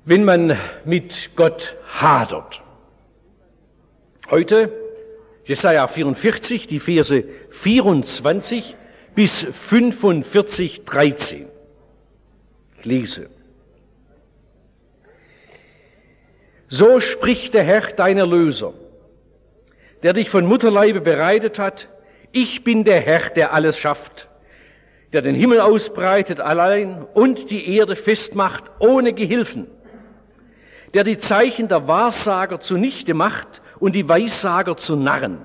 wenn man mit Gott hadert. Heute Jesaja 44, die Verse 24 bis 45, 13. Ich lese. So spricht der Herr, dein Erlöser, der dich von Mutterleibe bereitet hat. Ich bin der Herr, der alles schafft, der den Himmel ausbreitet allein und die Erde festmacht ohne Gehilfen, der die Zeichen der Wahrsager zunichte macht und die Weissager zu Narren,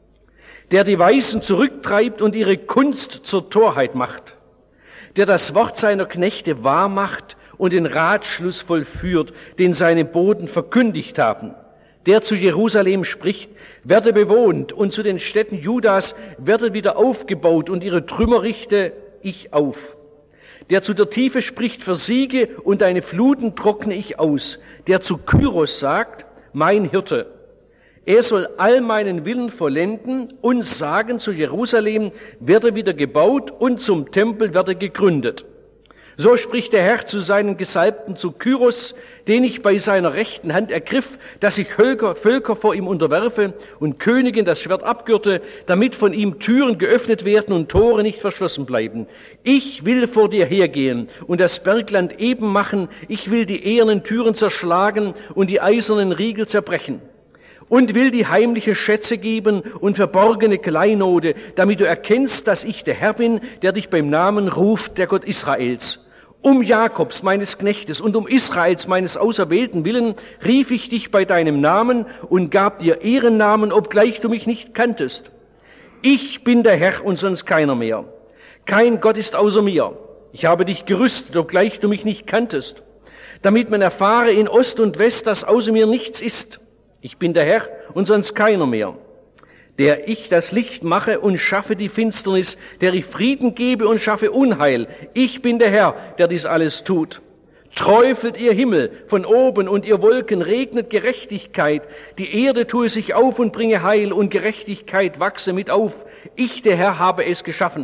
der die Weisen zurücktreibt und ihre Kunst zur Torheit macht, der das Wort seiner Knechte wahr macht und den Ratschluss vollführt, den seine Boten verkündigt haben, der zu Jerusalem spricht, werde bewohnt, und zu den Städten Judas werde wieder aufgebaut, und ihre Trümmer richte ich auf. Der zu der Tiefe spricht, versiege, und deine Fluten trockne ich aus. Der zu Kyros sagt, mein Hirte. Er soll all meinen Willen vollenden und sagen, zu Jerusalem werde wieder gebaut und zum Tempel werde gegründet. So spricht der Herr zu seinen Gesalbten, zu Kyros, den ich bei seiner rechten Hand ergriff, dass ich Völker vor ihm unterwerfe und Königen das Schwert abgürte, damit von ihm Türen geöffnet werden und Tore nicht verschlossen bleiben. Ich will vor dir hergehen und das Bergland eben machen. Ich will die ehernen Türen zerschlagen und die eisernen Riegel zerbrechen. Und will die heimliche Schätze geben und verborgene Kleinode, damit du erkennst, dass ich der Herr bin, der dich beim Namen ruft, der Gott Israels. Um Jakobs, meines Knechtes, und um Israels, meines Auserwählten willen, rief ich dich bei deinem Namen und gab dir Ehrennamen, obgleich du mich nicht kanntest. Ich bin der Herr und sonst keiner mehr. Kein Gott ist außer mir. Ich habe dich gerüstet, obgleich du mich nicht kanntest, damit man erfahre in Ost und West, dass außer mir nichts ist. Ich bin der Herr und sonst keiner mehr, der ich das Licht mache und schaffe die Finsternis, der ich Frieden gebe und schaffe Unheil. Ich bin der Herr, der dies alles tut. Träufelt ihr Himmel von oben und ihr Wolken, regnet Gerechtigkeit. Die Erde tue sich auf und bringe Heil und Gerechtigkeit wachse mit auf. Ich, der Herr, habe es geschaffen.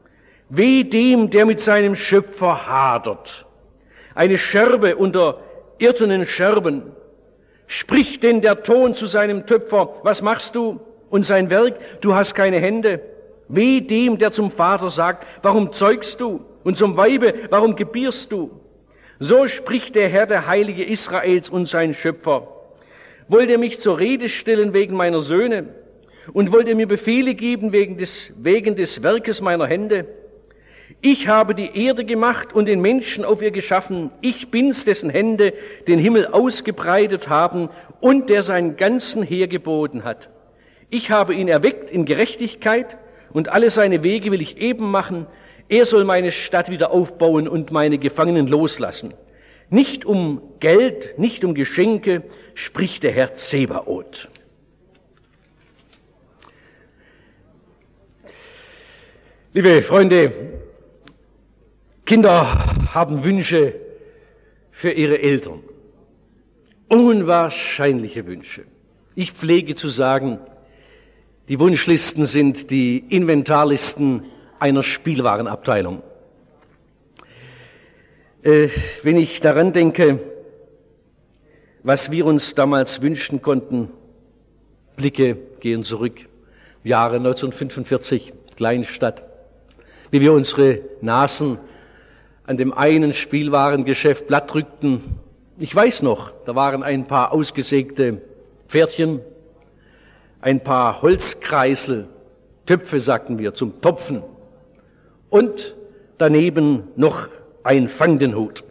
Weh dem, der mit seinem Schöpfer hadert. Eine Scherbe unter irrtenen Scherben. Spricht denn der Ton zu seinem Töpfer, was machst du? Und sein Werk, du hast keine Hände. Weh dem, der zum Vater sagt, warum zeugst du? Und zum Weibe, warum gebierst du? So spricht der Herr, der Heilige Israels und sein Schöpfer. Wollt ihr mich zur Rede stellen wegen meiner Söhne? Und wollt ihr mir Befehle geben wegen des Werkes meiner Hände? Ich habe die Erde gemacht und den Menschen auf ihr geschaffen. Ich bin's, dessen Hände den Himmel ausgebreitet haben und der seinen ganzen Heer geboten hat. Ich habe ihn erweckt in Gerechtigkeit und alle seine Wege will ich eben machen. Er soll meine Stadt wieder aufbauen und meine Gefangenen loslassen. Nicht um Geld, nicht um Geschenke, spricht der Herr Zebaoth. Liebe Freunde, Kinder haben Wünsche für ihre Eltern. Unwahrscheinliche Wünsche. Ich pflege zu sagen, die Wunschlisten sind die Inventarlisten einer Spielwarenabteilung. Wenn ich daran denke, was wir uns damals wünschen konnten, Blicke gehen zurück, Jahre 1945, Kleinstadt, wie wir unsere Nasen an dem einen Spielwarengeschäft platt drückten. Ich weiß noch, da waren ein paar ausgesägte Pferdchen, ein paar Holzkreisel, Töpfe sagten wir, zum Topfen und daneben noch ein Fandenhut.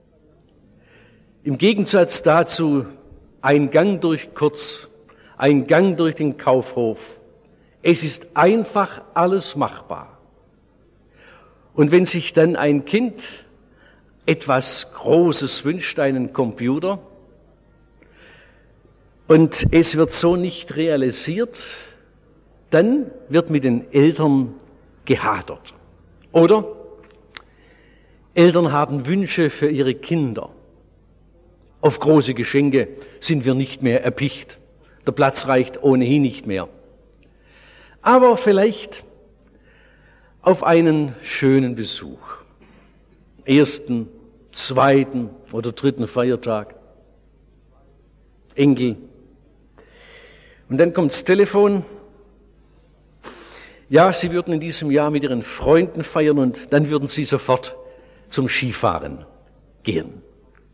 Im Gegensatz dazu ein Gang durch Kurz, ein Gang durch den Kaufhof. Es ist einfach alles machbar. Und wenn sich dann ein Kind etwas Großes wünscht, einen Computer, und es wird so nicht realisiert, dann wird mit den Eltern gehadert. Oder Eltern haben Wünsche für ihre Kinder. Auf große Geschenke sind wir nicht mehr erpicht. Der Platz reicht ohnehin nicht mehr. Aber vielleicht auf einen schönen Besuch. Ersten, 2. oder 3. Feiertag. Enkel. Und dann kommt das Telefon. Ja, Sie würden in diesem Jahr mit Ihren Freunden feiern und dann würden Sie sofort zum Skifahren gehen.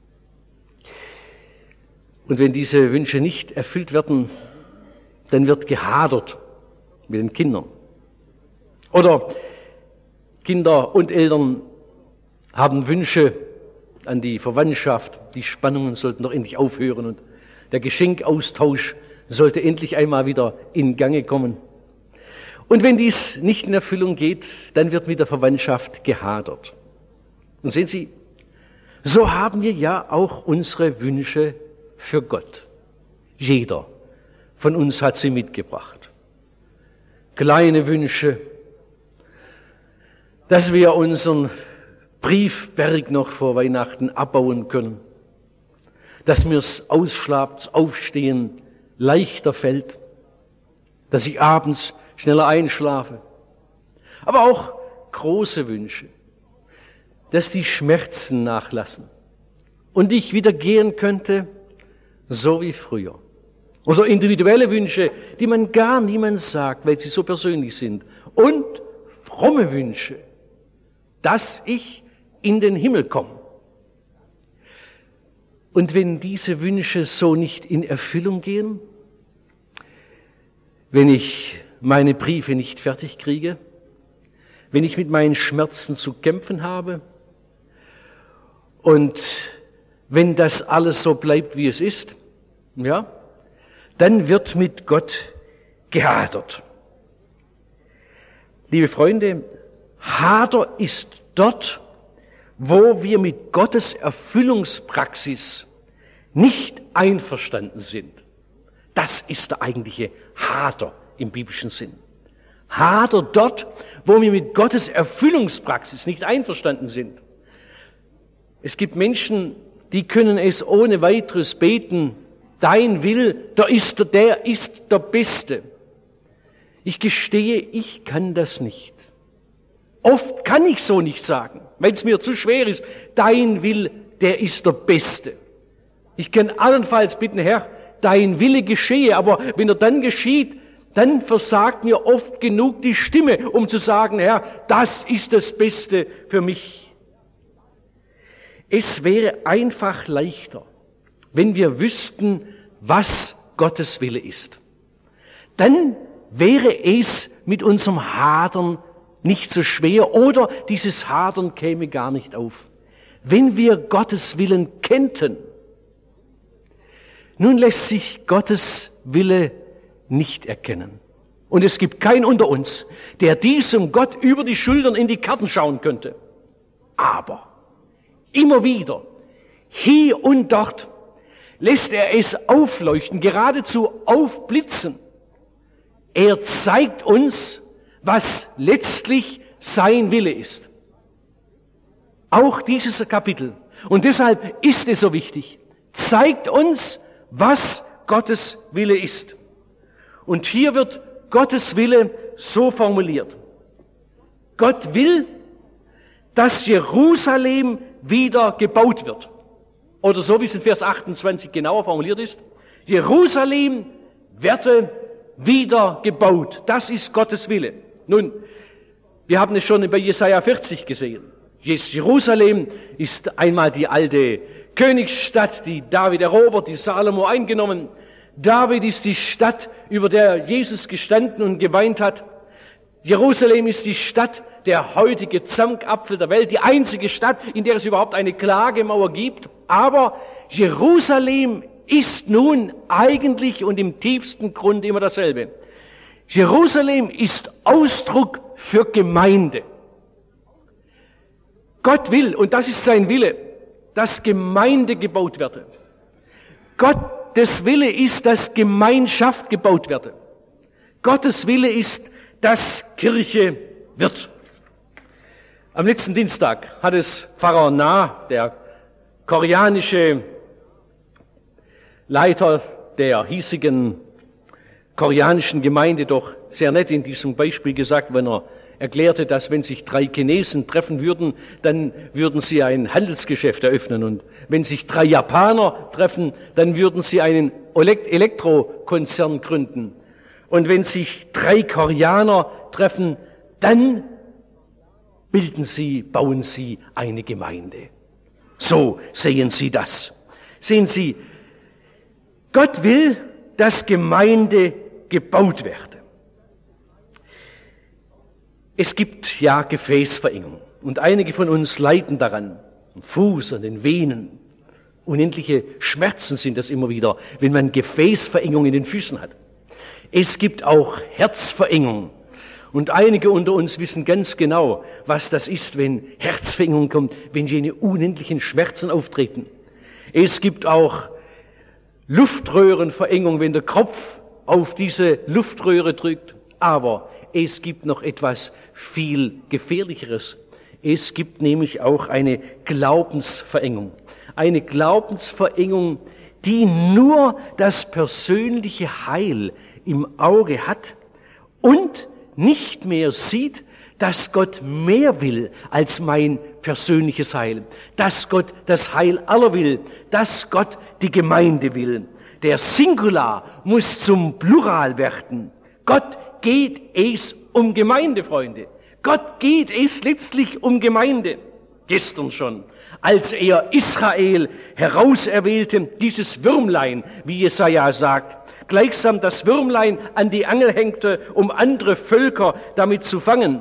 Und wenn diese Wünsche nicht erfüllt werden, dann wird gehadert mit den Kindern. Oder Kinder und Eltern haben Wünsche an die Verwandtschaft. Die Spannungen sollten doch endlich aufhören und der Geschenkaustausch sollte endlich einmal wieder in Gange kommen. Und wenn dies nicht in Erfüllung geht, dann wird mit der Verwandtschaft gehadert. Und sehen Sie, so haben wir ja auch unsere Wünsche für Gott. Jeder von uns hat sie mitgebracht. Kleine Wünsche, dass wir unseren Briefberg noch vor Weihnachten abbauen können, dass mir's ausschlafen, aufstehen leichter fällt, dass ich abends schneller einschlafe. Aber auch große Wünsche, dass die Schmerzen nachlassen und ich wieder gehen könnte, so wie früher. Oder individuelle Wünsche, die man gar niemand sagt, weil sie so persönlich sind. Und fromme Wünsche, dass ich in den Himmel komme. Und wenn diese Wünsche so nicht in Erfüllung gehen, wenn ich meine Briefe nicht fertig kriege, wenn ich mit meinen Schmerzen zu kämpfen habe und wenn das alles so bleibt, wie es ist, ja, dann wird mit Gott gehadert. Liebe Freunde, Hader ist dort, wo wir mit Gottes Erfüllungspraxis nicht einverstanden sind. Das ist der eigentliche Hader im biblischen Sinn. Hader dort, wo wir mit Gottes Erfüllungspraxis nicht einverstanden sind. Es gibt Menschen, die können es ohne weiteres beten, dein Wille, der ist der Beste. Ich gestehe, ich kann das nicht. Oft kann ich so nicht sagen, weil es mir zu schwer ist. Dein Wille, der ist der Beste. Ich kann allenfalls bitten, Herr, dein Wille geschehe, aber wenn er dann geschieht, dann versagt mir oft genug die Stimme, um zu sagen, Herr, das ist das Beste für mich. Es wäre einfach leichter, wenn wir wüssten, was Gottes Wille ist. Dann wäre es mit unserem Hadern nicht so schwer oder dieses Hadern käme gar nicht auf. Wenn wir Gottes Willen kennten, nun lässt sich Gottes Wille nicht erkennen. Und es gibt keinen unter uns, der diesem Gott über die Schultern in die Karten schauen könnte. Aber immer wieder, hier und dort, lässt er es aufleuchten, geradezu aufblitzen. Er zeigt uns, was letztlich sein Wille ist. Auch dieses Kapitel. Und deshalb ist es so wichtig. Zeigt uns, was Gottes Wille ist. Und hier wird Gottes Wille so formuliert. Gott will, dass Jerusalem wieder gebaut wird. Oder so wie es in Vers 28 genauer formuliert ist. Jerusalem werde wieder gebaut. Das ist Gottes Wille. Nun, wir haben es schon bei Jesaja 40 gesehen. Jerusalem ist einmal die alte Königsstadt, die David erobert, die Salomo eingenommen. David ist die Stadt, über der Jesus gestanden und geweint hat. Jerusalem ist die Stadt, der heutige Zankapfel der Welt, die einzige Stadt, in der es überhaupt eine Klagemauer gibt. Aber Jerusalem ist nun eigentlich und im tiefsten Grund immer dasselbe. Jerusalem ist Ausdruck für Gemeinde. Gott will, und das ist sein Wille, dass Gemeinde gebaut werde. Gottes Wille ist, dass Gemeinschaft gebaut werde. Gottes Wille ist, dass Kirche wird. Am letzten Dienstag hat es Pfarrer Nah, der koreanische Leiter der hiesigen koreanischen Gemeinde, doch sehr nett in diesem Beispiel gesagt, wenn er erklärte, dass wenn sich 3 Chinesen treffen würden, dann würden sie ein Handelsgeschäft eröffnen. Und wenn sich 3 Japaner treffen, dann würden sie einen Elektrokonzern gründen. Und wenn sich 3 Koreaner treffen, dann bauen sie eine Gemeinde. So sehen Sie das. Sehen Sie, Gott will, dass Gemeinde gebaut werde. Es gibt ja Gefäßverengung und einige von uns leiden daran, am Fuß, an den Venen. Unendliche Schmerzen sind das immer wieder, wenn man Gefäßverengung in den Füßen hat. Es gibt auch Herzverengung. Und einige unter uns wissen ganz genau, was das ist, wenn Herzverengung kommt, wenn jene unendlichen Schmerzen auftreten. Es gibt auch Luftröhrenverengung, wenn der Kopf auf diese Luftröhre drückt. Aber es gibt noch etwas viel Gefährlicheres. Es gibt nämlich auch eine Glaubensverengung. Eine Glaubensverengung, die nur das persönliche Heil im Auge hat und nicht mehr sieht, dass Gott mehr will als mein persönliches Heil, dass Gott das Heil aller will, dass Gott die Gemeinde will. Der Singular muss zum Plural werden. Gott geht es um Gemeinde, Freunde. Gott geht es letztlich um Gemeinde. Gestern schon, als er Israel herauserwählte, dieses Würmlein, wie Jesaja sagt, gleichsam das Würmlein an die Angel hängte, um andere Völker damit zu fangen.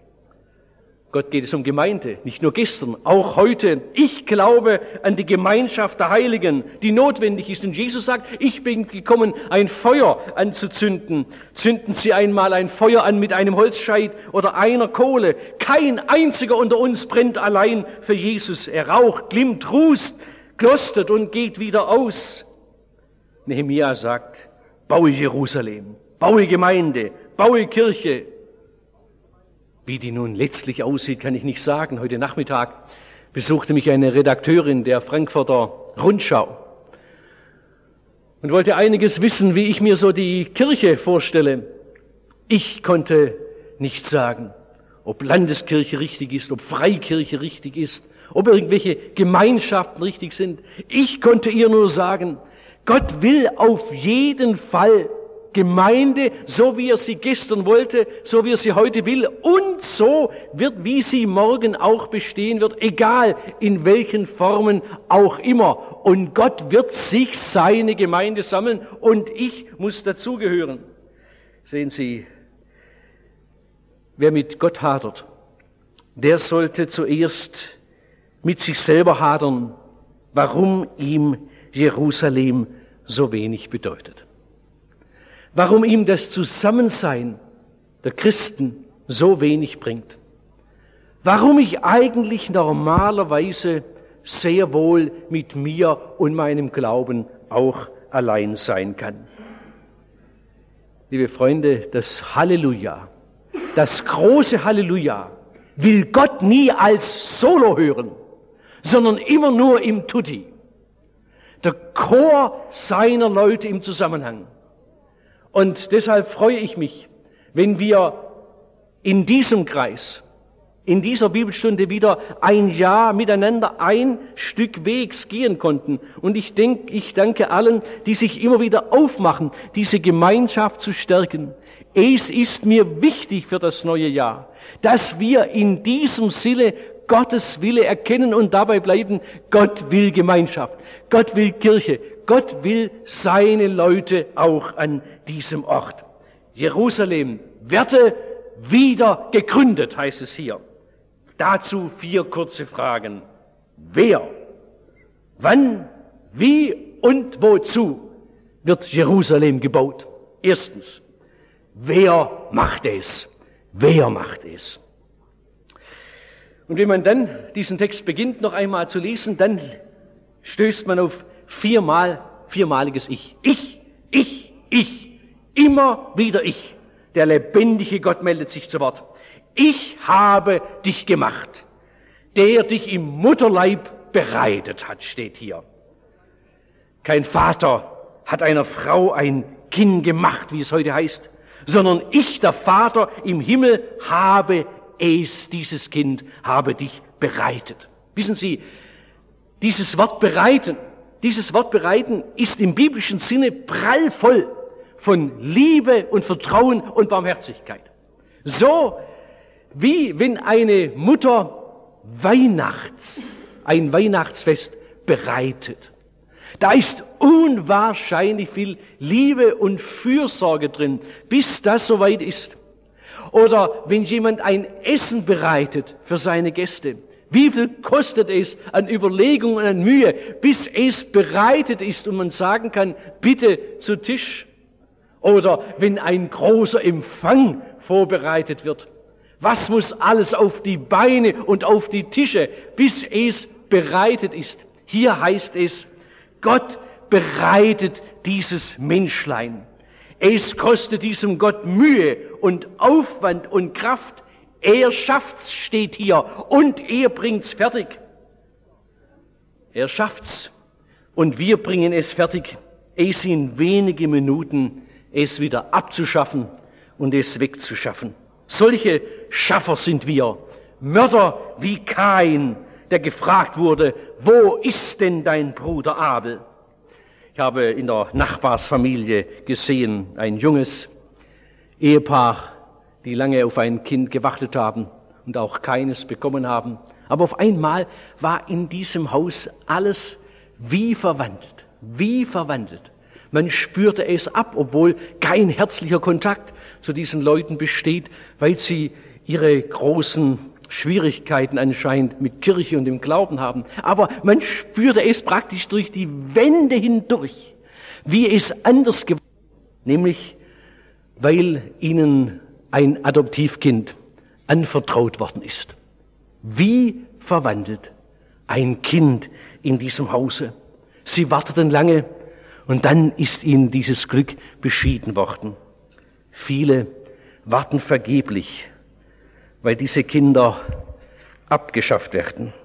Gott geht es um Gemeinde, nicht nur gestern, auch heute. Ich glaube an die Gemeinschaft der Heiligen, die notwendig ist. Und Jesus sagt, ich bin gekommen, ein Feuer anzuzünden. Zünden Sie einmal ein Feuer an mit einem Holzscheit oder einer Kohle. Kein einziger unter uns brennt allein für Jesus. Er raucht, glimmt, rußt, klostert und geht wieder aus. Nehemia sagt, baue Jerusalem, baue Gemeinde, baue Kirche. Wie die nun letztlich aussieht, kann ich nicht sagen. Heute Nachmittag besuchte mich eine Redakteurin der Frankfurter Rundschau und wollte einiges wissen, wie ich mir so die Kirche vorstelle. Ich konnte nicht sagen, ob Landeskirche richtig ist, ob Freikirche richtig ist, ob irgendwelche Gemeinschaften richtig sind. Ich konnte ihr nur sagen, Gott will auf jeden Fall Gemeinde, so wie er sie gestern wollte, so wie er sie heute will und so wird, wie sie morgen auch bestehen wird, egal in welchen Formen auch immer. Und Gott wird sich seine Gemeinde sammeln und ich muss dazugehören. Sehen Sie, wer mit Gott hadert, der sollte zuerst mit sich selber hadern, warum ihm Jerusalem so wenig bedeutet. Warum ihm das Zusammensein der Christen so wenig bringt. Warum ich eigentlich normalerweise sehr wohl mit mir und meinem Glauben auch allein sein kann. Liebe Freunde, das Halleluja, das große Halleluja will Gott nie als Solo hören, sondern immer nur im Tutti. Der Chor seiner Leute im Zusammenhang. Und deshalb freue ich mich, wenn wir in diesem Kreis, in dieser Bibelstunde wieder ein Jahr miteinander ein Stück Wegs gehen konnten. Und ich danke allen, die sich immer wieder aufmachen, diese Gemeinschaft zu stärken. Es ist mir wichtig für das neue Jahr, dass wir in diesem Sinne Gottes Wille erkennen und dabei bleiben, Gott will Gemeinschaft, Gott will Kirche, Gott will seine Leute auch an diesem Ort. Jerusalem werde wieder gegründet, heißt es hier. Dazu 4 kurze Fragen. Wer, wann, wie und wozu wird Jerusalem gebaut? Erstens, wer macht es? Wer macht es? Und wenn man dann diesen Text beginnt noch einmal zu lesen, dann stößt man auf viermaliges Ich. Ich. Immer wieder ich. Der lebendige Gott meldet sich zu Wort. Ich habe dich gemacht. Der dich im Mutterleib bereitet hat, steht hier. Kein Vater hat einer Frau ein Kind gemacht, wie es heute heißt, sondern ich, der Vater im Himmel, habe es, dieses Kind, habe dich bereitet. Wissen Sie, dieses Wort bereiten ist im biblischen Sinne prallvoll von Liebe und Vertrauen und Barmherzigkeit. So wie wenn eine Mutter ein Weihnachtsfest bereitet. Da ist unwahrscheinlich viel Liebe und Fürsorge drin, bis das soweit ist. Oder wenn jemand ein Essen bereitet für seine Gäste, wie viel kostet es an Überlegung und an Mühe, bis es bereitet ist und man sagen kann, bitte zu Tisch. Oder wenn ein großer Empfang vorbereitet wird. Was muss alles auf die Beine und auf die Tische, bis es bereitet ist? Hier heißt es, Gott bereitet dieses Menschlein. Es kostet diesem Gott Mühe und Aufwand und Kraft. Er schafft's, steht hier, und er bringt's fertig. Er schafft's und wir bringen es fertig, es in wenige Minuten es wieder abzuschaffen und es wegzuschaffen. Solche Schaffer sind wir, Mörder wie Kain, der gefragt wurde, wo ist denn dein Bruder Abel? Ich habe in der Nachbarsfamilie gesehen, ein junges Ehepaar, die lange auf ein Kind gewartet haben und auch keines bekommen haben. Aber auf einmal war in diesem Haus alles wie verwandelt, wie verwandelt. Man spürte es ab, obwohl kein herzlicher Kontakt zu diesen Leuten besteht, weil sie ihre großen Schwierigkeiten anscheinend mit Kirche und dem Glauben haben. Aber man spürte es praktisch durch die Wände hindurch, wie es anders geworden ist, nämlich weil ihnen ein Adoptivkind anvertraut worden ist. Wie verwandelt ein Kind in diesem Hause. Sie warteten lange und dann ist ihnen dieses Glück beschieden worden. Viele warten vergeblich, weil diese Kinder abgeschafft werden.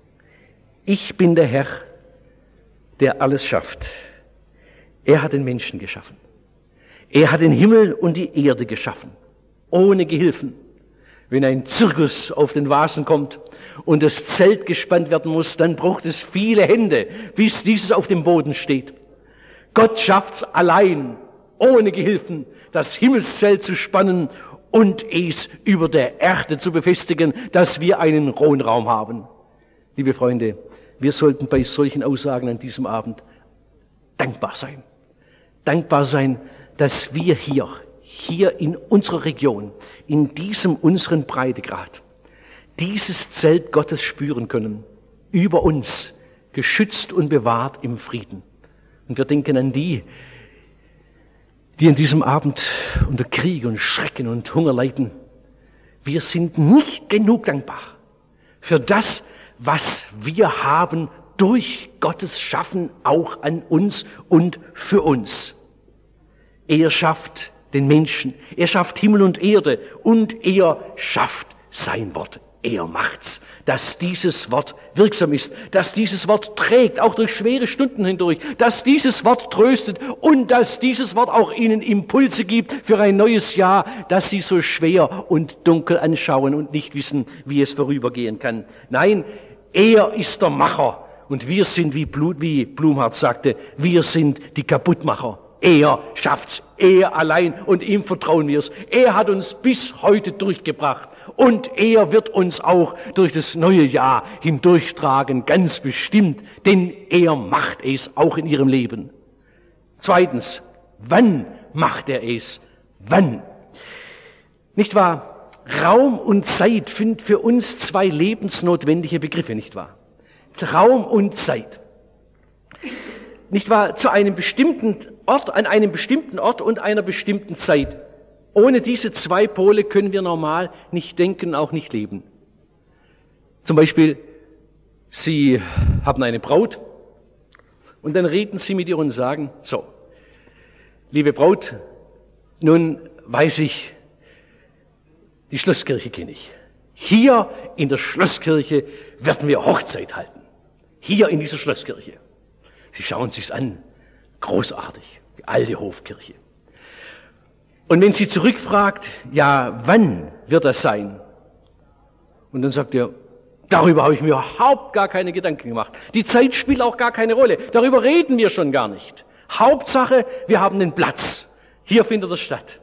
Ich bin der Herr, der alles schafft. Er hat den Menschen geschaffen. Er hat den Himmel und die Erde geschaffen, ohne Gehilfen. Wenn ein Zirkus auf den Vasen kommt und das Zelt gespannt werden muss, dann braucht es viele Hände, bis dieses auf dem Boden steht. Gott schafft's allein, ohne Gehilfen, das Himmelszelt zu spannen und es über der Erde zu befestigen, dass wir einen Wohnraum haben. Liebe Freunde, wir sollten bei solchen Aussagen an diesem Abend dankbar sein. Dankbar sein, dass wir hier in unserer Region, in diesem unseren Breitegrad, dieses Zelt Gottes spüren können, über uns, geschützt und bewahrt im Frieden. Und wir denken an die in diesem Abend unter Krieg und Schrecken und Hunger leiden. Wir sind nicht genug dankbar für das, was wir haben durch Gottes Schaffen auch an uns und für uns. Er schafft den Menschen, er schafft Himmel und Erde und er schafft sein Wort. Er macht's, dass dieses Wort wirksam ist, dass dieses Wort trägt, auch durch schwere Stunden hindurch, dass dieses Wort tröstet und dass dieses Wort auch ihnen Impulse gibt für ein neues Jahr, das sie so schwer und dunkel anschauen und nicht wissen, wie es vorübergehen kann. Nein, er ist der Macher und wir sind, wie Blumhardt sagte, wir sind die Kaputtmacher. Er schafft's, er allein, und ihm vertrauen wir's. Er hat uns bis heute durchgebracht. Und er wird uns auch durch das neue Jahr hindurchtragen, ganz bestimmt, denn er macht es auch in ihrem Leben. Zweitens, wann macht er es? Wann? Nicht wahr? Raum und Zeit sind für uns zwei lebensnotwendige Begriffe, nicht wahr? Raum und Zeit. Nicht wahr? Zu einem bestimmten Ort, an einem bestimmten Ort und einer bestimmten Zeit. Ohne diese zwei Pole können wir normal nicht denken, auch nicht leben. Zum Beispiel, Sie haben eine Braut und dann reden Sie mit ihr und sagen, so, liebe Braut, nun weiß ich, die Schlosskirche kenne ich. Hier in der Schlosskirche werden wir Hochzeit halten. Hier in dieser Schlosskirche. Sie schauen sich's an. Großartig. Die alte Hofkirche. Und wenn sie zurückfragt, ja, wann wird das sein? Und dann sagt er, darüber habe ich mir überhaupt gar keine Gedanken gemacht. Die Zeit spielt auch gar keine Rolle. Darüber reden wir schon gar nicht. Hauptsache, wir haben den Platz. Hier findet es statt.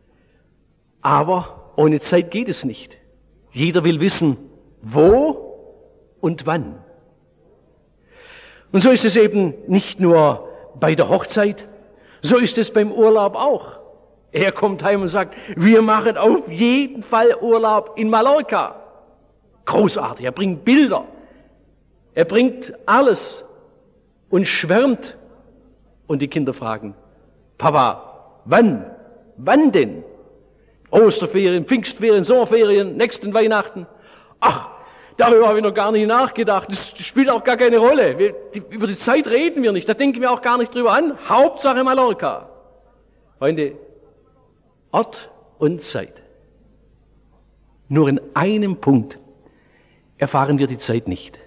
Aber ohne Zeit geht es nicht. Jeder will wissen, wo und wann. Und so ist es eben nicht nur bei der Hochzeit, so ist es beim Urlaub auch. Er kommt heim und sagt, wir machen auf jeden Fall Urlaub in Mallorca. Großartig, er bringt Bilder, er bringt alles und schwärmt. Und die Kinder fragen, Papa, wann? Wann denn? Osterferien, Pfingstferien, Sommerferien, nächsten Weihnachten. Ach, darüber habe ich noch gar nicht nachgedacht. Das spielt auch gar keine Rolle. Über die Zeit reden wir nicht. Da denken wir auch gar nicht drüber an. Hauptsache Mallorca. Freunde, Ort und Zeit. Nur in einem Punkt erfahren wir die Zeit nicht.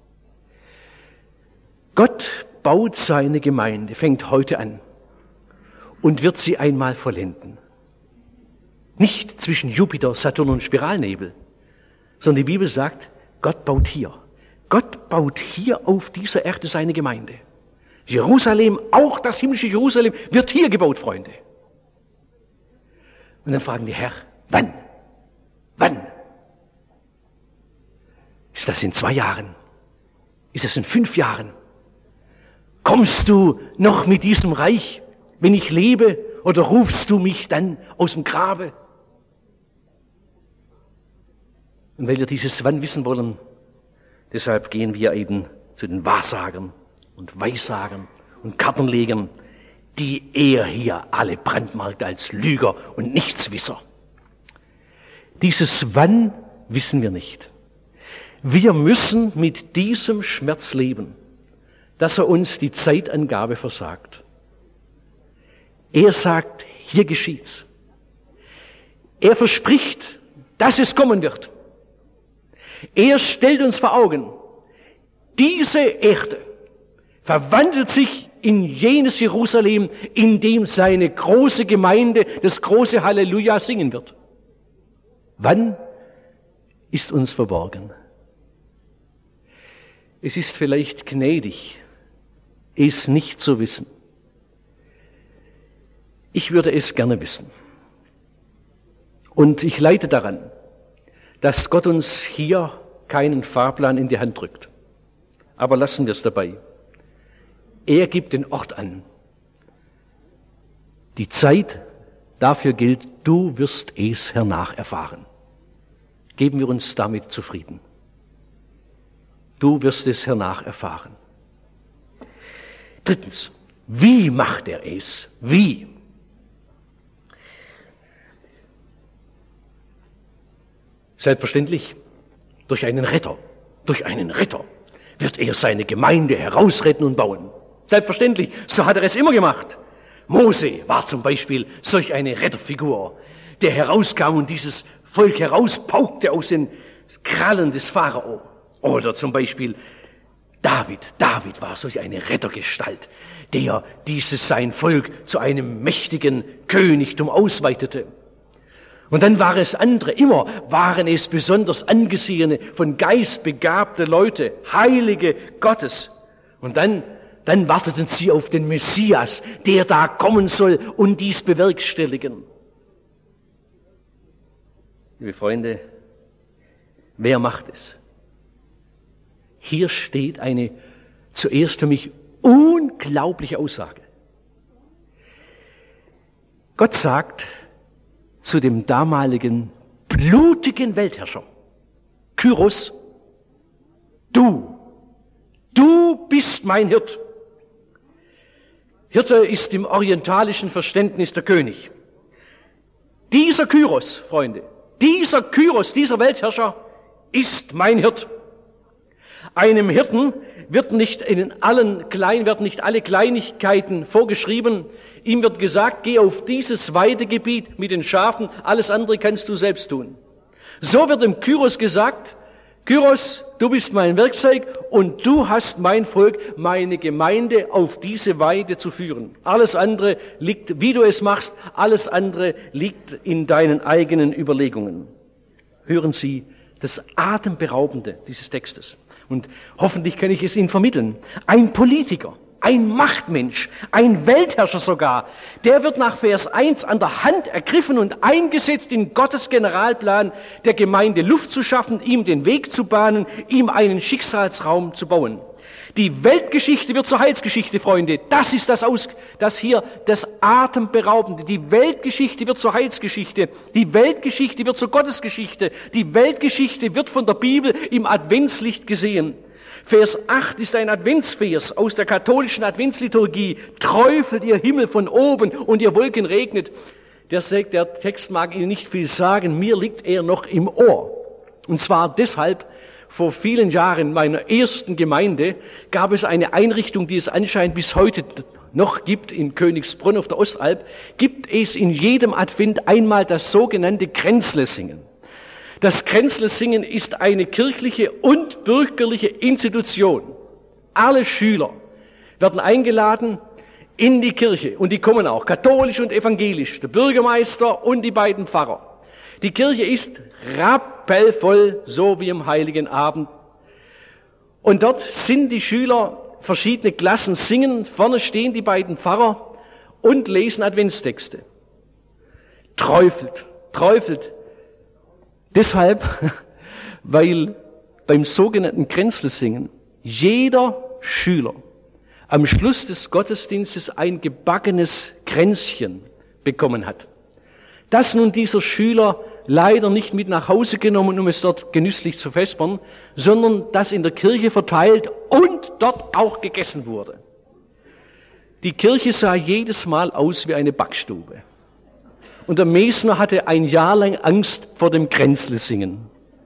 Gott baut seine Gemeinde, fängt heute an und wird sie einmal vollenden. Nicht zwischen Jupiter, Saturn und Spiralnebel, sondern die Bibel sagt, Gott baut hier. Gott baut hier auf dieser Erde seine Gemeinde. Jerusalem, auch das himmlische Jerusalem, wird hier gebaut, Freunde. Und dann fragen die, Herr, wann? Wann? Ist das in 2 Jahren? Ist das in 5 Jahren? Kommst du noch mit diesem Reich, wenn ich lebe, oder rufst du mich dann aus dem Grabe? Und weil wir dieses Wann wissen wollen, deshalb gehen wir eben zu den Wahrsagern und Weissagern und Kartenlegern, die er hier alle brandmarkt als Lüger und Nichtswisser. Dieses Wann wissen wir nicht. Wir müssen mit diesem Schmerz leben, dass er uns die Zeitangabe versagt. Er sagt, hier geschieht's. Er verspricht, dass es kommen wird. Er stellt uns vor Augen, diese Erde verwandelt sich in jenes Jerusalem, in dem seine große Gemeinde das große Halleluja singen wird. Wann ist uns verborgen? Es ist vielleicht gnädig, es nicht zu wissen. Ich würde es gerne wissen. Und ich leide daran, dass Gott uns hier keinen Fahrplan in die Hand drückt. Aber lassen wir es dabei. Er gibt den Ort an. Die Zeit, dafür gilt, du wirst es hernach erfahren. Geben wir uns damit zufrieden. Du wirst es hernach erfahren. Drittens, wie macht er es? Wie? Selbstverständlich durch einen Retter. Durch einen Retter wird er seine Gemeinde herausretten und bauen. Selbstverständlich, so hat er es immer gemacht. Mose war zum Beispiel solch eine Retterfigur, der herauskam und dieses Volk herauspaukte aus den Krallen des Pharao. Oder zum Beispiel David. David war solch eine Rettergestalt, der dieses sein Volk zu einem mächtigen Königtum ausweitete. Und dann waren es andere, immer waren es besonders angesehene, von Geist begabte Leute, Heilige Gottes. Und dann warteten sie auf den Messias, der da kommen soll und dies bewerkstelligen. Liebe Freunde, wer macht es? Hier steht eine zuerst für mich unglaubliche Aussage. Gott sagt zu dem damaligen blutigen Weltherrscher, Kyros, du bist mein Hirt. Hirte ist im orientalischen Verständnis der König. Dieser Kyros, Freunde, dieser Weltherrscher ist mein Hirt. Einem Hirten werden nicht alle Kleinigkeiten vorgeschrieben. Ihm wird gesagt, geh auf dieses Weidegebiet mit den Schafen, alles andere kannst du selbst tun. So wird dem Kyros gesagt, Kyros, du bist mein Werkzeug und du hast mein Volk, meine Gemeinde auf diese Weide zu führen. Alles andere liegt, wie du es machst, alles andere liegt in deinen eigenen Überlegungen. Hören Sie das Atemberaubende dieses Textes. Und hoffentlich kann ich es Ihnen vermitteln. Ein Politiker, ein Machtmensch, ein Weltherrscher sogar, der wird nach Vers 1 an der Hand ergriffen und eingesetzt in Gottes Generalplan, der Gemeinde Luft zu schaffen, ihm den Weg zu bahnen, ihm einen Schicksalsraum zu bauen. Die Weltgeschichte wird zur Heilsgeschichte, Freunde. Das ist das hier das Atemberaubende. Die Weltgeschichte wird zur Heilsgeschichte. Die Weltgeschichte wird zur Gottesgeschichte. Die Weltgeschichte wird von der Bibel im Adventslicht gesehen. Vers 8 ist ein Adventsvers aus der katholischen Adventsliturgie. Träufelt ihr Himmel von oben und ihr Wolken regnet. Der Text mag Ihnen nicht viel sagen, mir liegt er noch im Ohr. Und zwar deshalb, vor vielen Jahren in meiner ersten Gemeinde gab es eine Einrichtung, die es anscheinend bis heute noch gibt, in Königsbrunn auf der Ostalb, gibt es in jedem Advent einmal das sogenannte Kränzlesingen. Das Kränzlesingen ist eine kirchliche und bürgerliche Institution. Alle Schüler werden eingeladen in die Kirche und die kommen auch, katholisch und evangelisch, der Bürgermeister und die beiden Pfarrer. Die Kirche ist rappelvoll, so wie am Heiligen Abend. Und dort sind die Schüler, verschiedene Klassen singen, vorne stehen die beiden Pfarrer und lesen Adventstexte. Träufelt. Deshalb, weil beim sogenannten Kränzlesingen jeder Schüler am Schluss des Gottesdienstes ein gebackenes Kränzchen bekommen hat. Das nun dieser Schüler leider nicht mit nach Hause genommen, um es dort genüsslich zu vespern, sondern das in der Kirche verteilt und dort auch gegessen wurde. Die Kirche sah jedes Mal aus wie eine Backstube. Und der Mesner hatte ein Jahr lang Angst vor dem Kränzlesingen.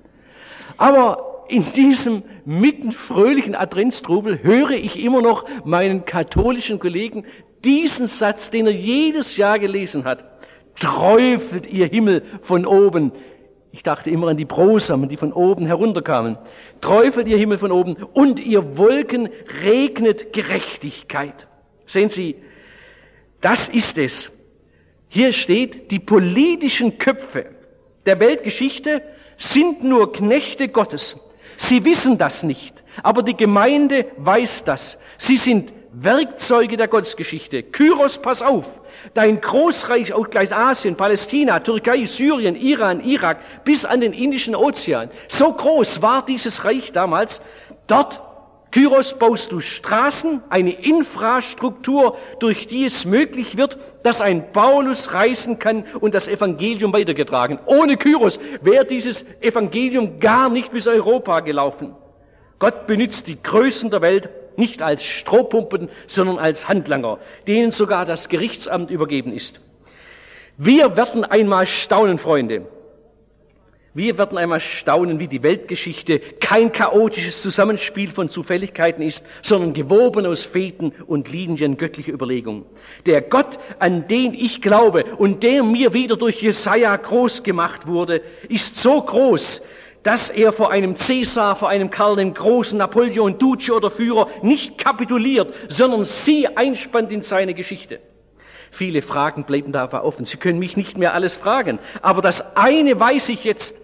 Aber in diesem mitten fröhlichen Adventstrubel höre ich immer noch meinen katholischen Kollegen diesen Satz, den er jedes Jahr gelesen hat. Träufelt ihr Himmel von oben. Ich dachte immer an die Brosamen, die von oben herunterkamen. Träufelt ihr Himmel von oben und ihr Wolken regnet Gerechtigkeit. Sehen Sie, das ist es. Hier steht, die politischen Köpfe der Weltgeschichte sind nur Knechte Gottes. Sie wissen das nicht, aber die Gemeinde weiß das. Sie sind Werkzeuge der Gottesgeschichte. Kyros, pass auf, dein Großreich aus Kleinasien, Palästina, Türkei, Syrien, Iran, Irak, bis an den Indischen Ozean. So groß war dieses Reich damals. Dort, Kyros, baust du Straßen, eine Infrastruktur, durch die es möglich wird, dass ein Paulus reisen kann und das Evangelium weitergetragen. Ohne Kyros wäre dieses Evangelium gar nicht bis Europa gelaufen. Gott benutzt die Größen der Welt nicht als Strohpumpen, sondern als Handlanger, denen sogar das Gerichtsamt übergeben ist. Wir werden einmal staunen, Freunde. Wir werden einmal staunen, wie die Weltgeschichte kein chaotisches Zusammenspiel von Zufälligkeiten ist, sondern gewoben aus Fäden und Linien göttlicher Überlegung. Der Gott, an den ich glaube und der mir wieder durch Jesaja groß gemacht wurde, ist so groß, dass er vor einem Cäsar, vor einem Karl dem Großen, Napoleon, Duce oder Führer nicht kapituliert, sondern sie einspannt in seine Geschichte. Viele Fragen bleiben dabei offen. Sie können mich nicht mehr alles fragen. Aber das eine weiß ich jetzt,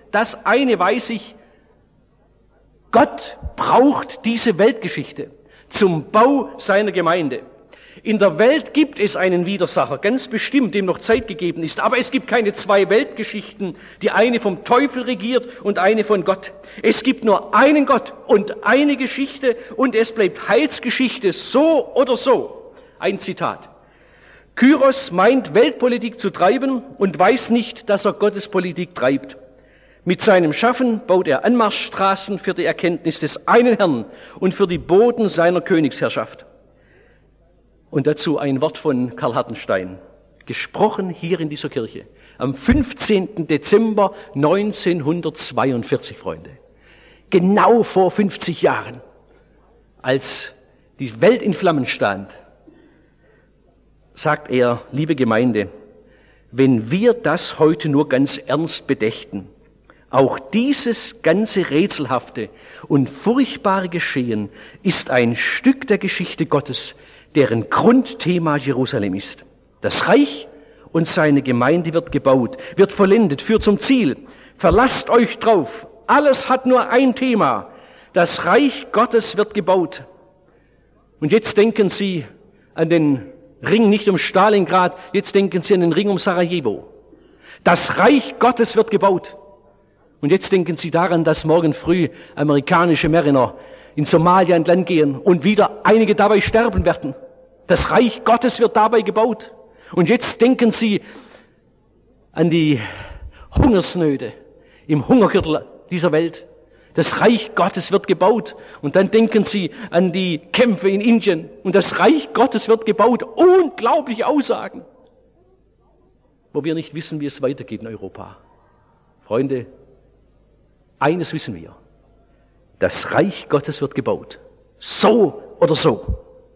Gott braucht diese Weltgeschichte zum Bau seiner Gemeinde. In der Welt gibt es einen Widersacher, ganz bestimmt, dem noch Zeit gegeben ist. Aber es gibt keine zwei Weltgeschichten, die eine vom Teufel regiert und eine von Gott. Es gibt nur einen Gott und eine Geschichte und es bleibt Heilsgeschichte so oder so. Ein Zitat. Kyros meint, Weltpolitik zu treiben und weiß nicht, dass er Gottespolitik treibt. Mit seinem Schaffen baut er Anmarschstraßen für die Erkenntnis des einen Herrn und für die Boden seiner Königsherrschaft. Und dazu ein Wort von Karl Hartenstein, gesprochen hier in dieser Kirche, am 15. Dezember 1942, Freunde. Genau vor 50 Jahren, als die Welt in Flammen stand, sagt er, liebe Gemeinde, wenn wir das heute nur ganz ernst bedächten, Auch dieses ganze rätselhafte und furchtbare Geschehen ist ein Stück der Geschichte Gottes, deren Grundthema Jerusalem ist. Das Reich und seine Gemeinde wird gebaut, wird vollendet, führt zum Ziel. Verlasst euch drauf. Alles hat nur ein Thema. Das Reich Gottes wird gebaut. Und jetzt denken Sie an den Ring nicht um Stalingrad, jetzt denken Sie an den Ring um Sarajevo. Das Reich Gottes wird gebaut. Und jetzt denken Sie daran, dass morgen früh amerikanische Mariner in Somalia entlang gehen und wieder einige dabei sterben werden. Das Reich Gottes wird dabei gebaut. Und jetzt denken Sie an die Hungersnöte im Hungergürtel dieser Welt. Das Reich Gottes wird gebaut. Und dann denken Sie an die Kämpfe in Indien. Und das Reich Gottes wird gebaut. Unglaubliche Aussagen. Wo wir nicht wissen, wie es weitergeht in Europa. Freunde, eines wissen wir. Das Reich Gottes wird gebaut. So oder so.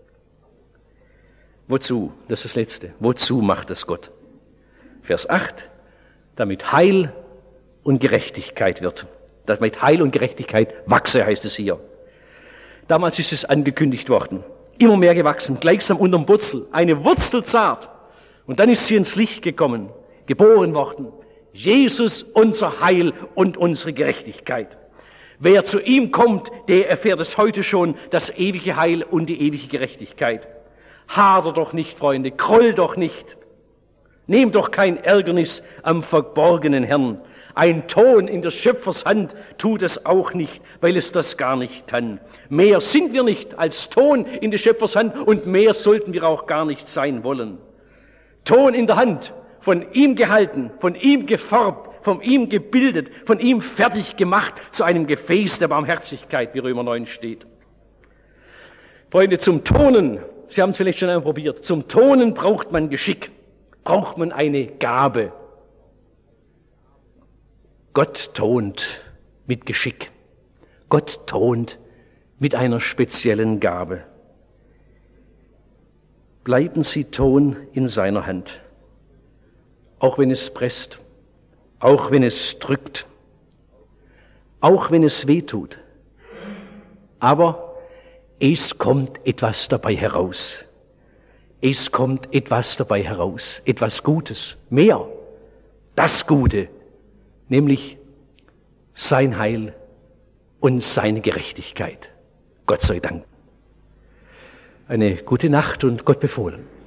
Wozu? Das ist das Letzte. Wozu macht es Gott? Vers 8. Damit Heil und Gerechtigkeit wird. Damit Heil und Gerechtigkeit wachse, heißt es hier. Damals ist es angekündigt worden. Immer mehr gewachsen, gleichsam unterm Wurzel. Eine Wurzel zart. Und dann ist sie ins Licht gekommen, geboren worden. Jesus, unser Heil und unsere Gerechtigkeit. Wer zu ihm kommt, der erfährt es heute schon, das ewige Heil und die ewige Gerechtigkeit. Hader doch nicht, Freunde, groll doch nicht. Nehmt doch kein Ärgernis am verborgenen Herrn. Ein Ton in der Schöpfers Hand tut es auch nicht, weil es das gar nicht kann. Mehr sind wir nicht als Ton in der Schöpfers Hand und mehr sollten wir auch gar nicht sein wollen. Ton in der Hand, von ihm gehalten, von ihm geformt, von ihm gebildet, von ihm fertig gemacht zu einem Gefäß der Barmherzigkeit, wie Römer 9 steht. Freunde, zum Tonen, Sie haben es vielleicht schon einmal probiert, zum Tonen braucht man Geschick, braucht man eine Gabe. Gott tont mit Geschick. Gott tont mit einer speziellen Gabe. Bleiben Sie Ton in seiner Hand. Auch wenn es presst, auch wenn es drückt, auch wenn es weh tut. Aber es kommt etwas dabei heraus. Es kommt etwas dabei heraus, etwas Gutes, mehr, das Gute, nämlich sein Heil und seine Gerechtigkeit. Gott sei Dank. Eine gute Nacht und Gott befohlen.